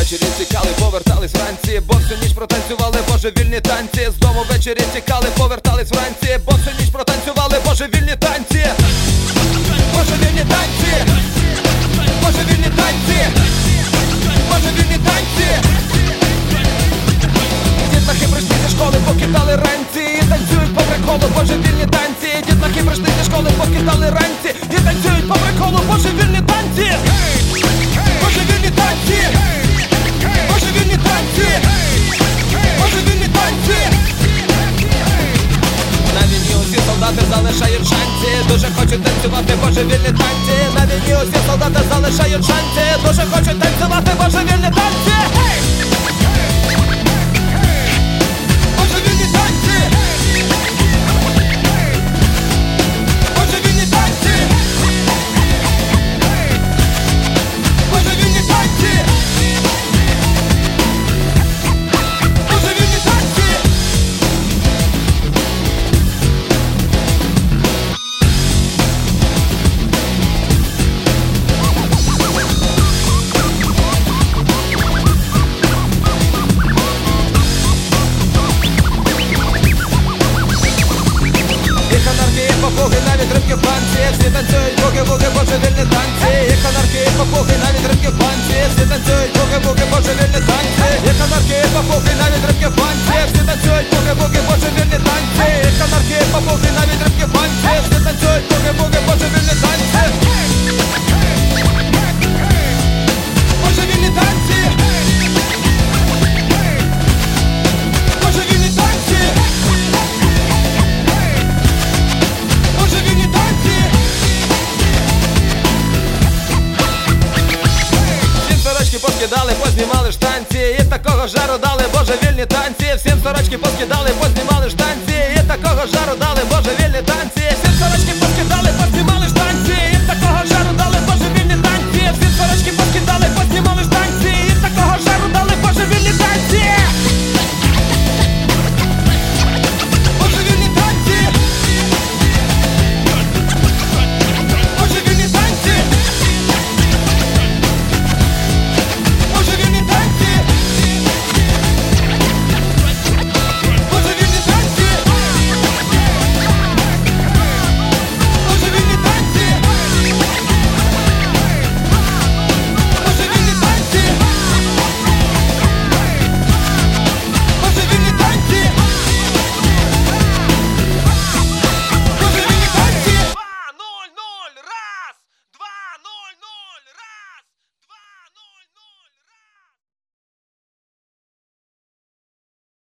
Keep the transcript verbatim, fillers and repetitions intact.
ввечері тікали, повертались вранці, бо всю ніч протанцювали божевільні танці. З дому ввечері тікали, повертались вранці, бо всю ніч протанцювали божевільні танці. Божевільні танці, божевільні танці, божевільні танці. Дітлахи прийшли зі школи, покидали ранці і танцюють по приколу божевільні танці. Дітлахи прийшли зі школи, покидали ранці і танцюють по приколу божевільні танці. Божевільні танці, божевільні танці, божевільні танці. На війні усі солдати залишають шанці, дуже хочуть танцювати божевільні танці. На війні усі солдати залишають шанці, дуже хочуть танцювати божевільні танці. Божевільні танці, божевільні танці, божевільні танці, божевільні танці. Їх анархії, попуги, навіть рибки в банці, всі танцюють буги-буги, божевільні танці. Їх анархії, попуги, навіть рибки в банці, всі танцюють буги-буги, божевільні танці. Їх анархії, попуги, навіть рибки в банці, всі танцюють буги-буги, божевільні танці. Їх анархії, попуги, навіть рибки в банці, всі танцюють буги-буги, божевільні танці. Божевільні танці, божевільні танці, божевільні танці. Всім сорочки поскидали, познімали штанці, і такого жару дали божевільні танці. Всім сорочки поскидали, познімали штанці, і такого жару дали